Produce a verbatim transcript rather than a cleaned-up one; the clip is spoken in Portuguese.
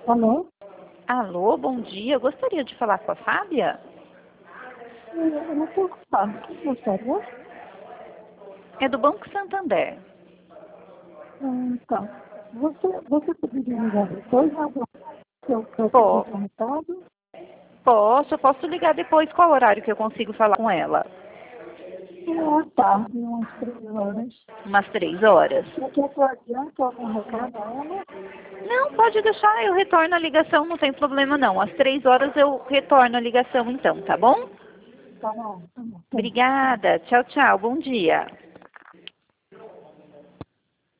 Alô? Alô, bom dia. Eu gostaria de falar com a Fábia. Eu não estou ocupado. O que você gostaria? É do Banco Santander. Hum, Então, você, você poderia ligar depois, Rafael, que eu posso Pô, deixar um recado? posso, eu posso ligar depois. Qual horário que eu consigo falar com ela? É à tarde, umas três horas. Umas três horas. Você quer que eu adiante algum recado a ela? Não, pode deixar, eu retorno a ligação, não tem problema não. Às três horas eu retorno a ligação então, tá bom? Tá bom, tá bom. Tá. Obrigada. Tchau, tchau. Bom dia.